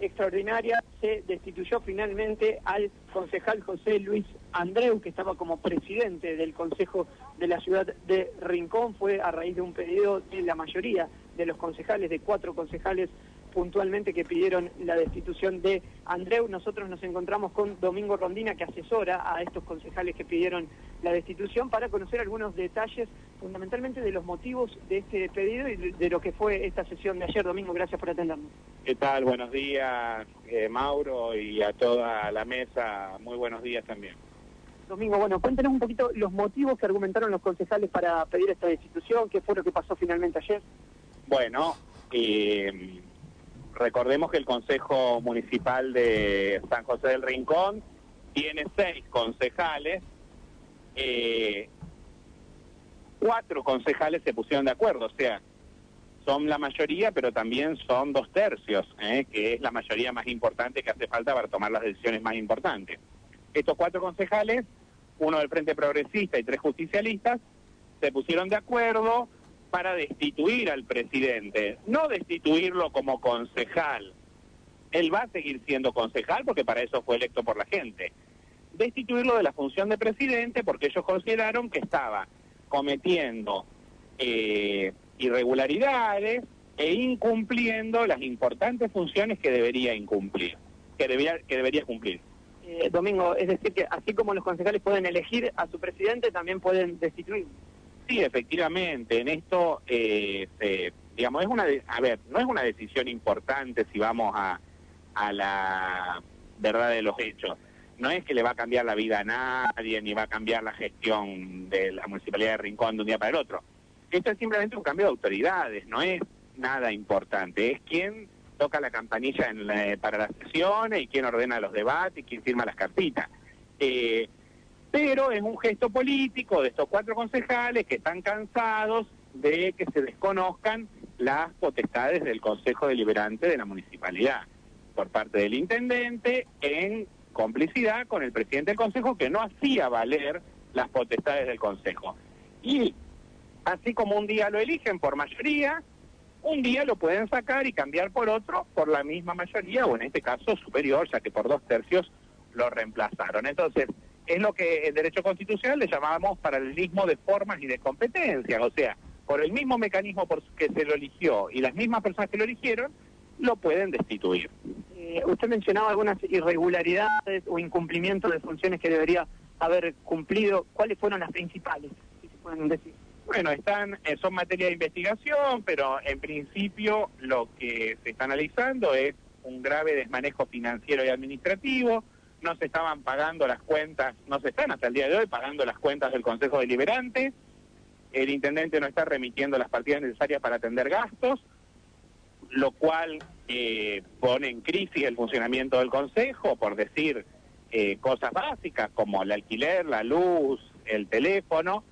extraordinaria se destituyó finalmente al concejal José Luis Andreu, que estaba como presidente del Consejo de la Ciudad de Rincón. Fue a raíz de un pedido de la mayoría de los concejales, de 4 concejales puntualmente, que pidieron la destitución de Andreu. Nosotros nos encontramos con Domingo Rondina, que asesora a estos concejales que pidieron la destitución, para conocer algunos detalles, fundamentalmente de los motivos de este pedido y de lo que fue esta sesión de ayer. Domingo, gracias por atendernos. ¿Qué tal? Buenos días, Mauro, y a toda la mesa, muy buenos días también. Domingo, bueno, cuéntenos un poquito los motivos que argumentaron los concejales para pedir esta destitución. ¿Qué fue lo que pasó finalmente ayer? Bueno, recordemos que el Consejo Municipal de San José del Rincón tiene 6 concejales. 4 concejales se pusieron de acuerdo, o sea, son la mayoría, pero también son 2/3, que es la mayoría más importante que hace falta para tomar las decisiones más importantes. Estos 4 concejales, uno del Frente Progresista y 3 justicialistas, se pusieron de acuerdo para destituir al presidente, no destituirlo como concejal. Él va a seguir siendo concejal porque para eso fue electo por la gente. Destituirlo de la función de presidente porque ellos consideraron que estaba cometiendo irregularidades e incumpliendo las importantes funciones que debería cumplir. Domingo, es decir que así como los concejales pueden elegir a su presidente, también pueden destituir. Sí, efectivamente, en esto, digamos, no es una decisión importante si vamos a la verdad de los hechos. No es que le va a cambiar la vida a nadie, ni va a cambiar la gestión de la Municipalidad de Rincón de un día para el otro. Esto es simplemente un cambio de autoridades, no es nada importante. Es quién toca la campanilla para las sesiones y quién ordena los debates y quién firma las cartitas. Pero es un gesto político de estos 4 concejales que están cansados de que se desconozcan las potestades del Consejo Deliberante de la Municipalidad por parte del intendente, en complicidad con el presidente del Consejo, que no hacía valer las potestades del Consejo. Y así como un día lo eligen por mayoría, un día lo pueden sacar y cambiar por otro por la misma mayoría, o en este caso superior, ya que por 2/3 lo reemplazaron. Entonces, es lo que en derecho constitucional le llamamos paralelismo de formas y de competencias, o sea, por el mismo mecanismo por que se lo eligió y las mismas personas que lo eligieron, lo pueden destituir. Usted mencionaba algunas irregularidades o incumplimientos de funciones que debería haber cumplido. ¿Cuáles fueron las principales, si se pueden decir? Bueno, son materia de investigación, pero en principio lo que se está analizando es un grave desmanejo financiero y administrativo. No se estaban pagando las cuentas, no se están hasta el día de hoy pagando las cuentas del Consejo Deliberante. El intendente no está remitiendo las partidas necesarias para atender gastos, lo cual pone en crisis el funcionamiento del Consejo, por decir cosas básicas como el alquiler, la luz, el teléfono.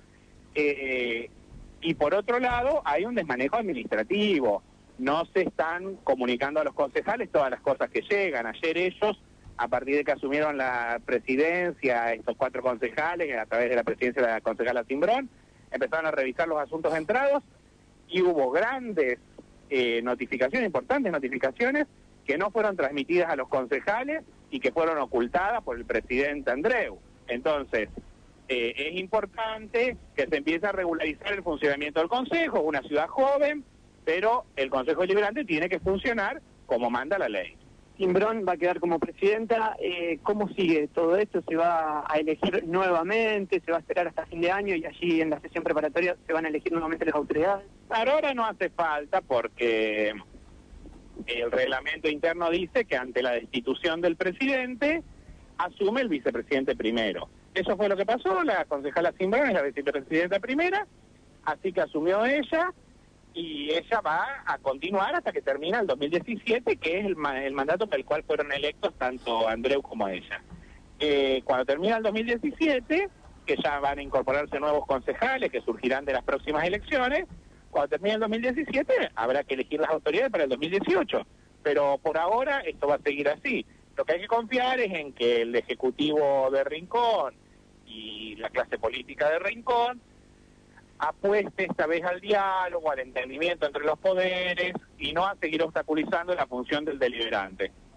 Y por otro lado, hay un desmanejo administrativo. No se están comunicando a los concejales todas las cosas que llegan. Ayer ellos, a partir de que asumieron la presidencia, estos 4 concejales, a través de la presidencia de la concejala Timbrón, empezaron a revisar los asuntos entrados y hubo grandes notificaciones, importantes notificaciones, que no fueron transmitidas a los concejales y que fueron ocultadas por el presidente Andreu. Entonces, es importante que se empiece a regularizar el funcionamiento del Consejo, una ciudad joven, pero el Consejo Deliberante tiene que funcionar como manda la ley. Timbrón va a quedar como presidenta. ¿Cómo sigue todo esto? ¿Se va a elegir nuevamente? ¿Se va a esperar hasta fin de año y allí en la sesión preparatoria se van a elegir nuevamente las autoridades? Ahora no hace falta porque el reglamento interno dice que ante la destitución del presidente asume el vicepresidente primero. Eso fue lo que pasó. La concejala Timbrón es la vicepresidenta primera, así que asumió ella. Y ella va a continuar hasta que termina el 2017, que es el mandato para el cual fueron electos tanto Andreu como ella. Cuando termina el 2017, que ya van a incorporarse nuevos concejales que surgirán de las próximas elecciones, cuando termine el 2017 habrá que elegir las autoridades para el 2018. Pero por ahora esto va a seguir así. Lo que hay que confiar es en que el Ejecutivo de Rincón y la clase política de Rincón apueste esta vez al diálogo, al entendimiento entre los poderes y no a seguir obstaculizando la función del deliberante.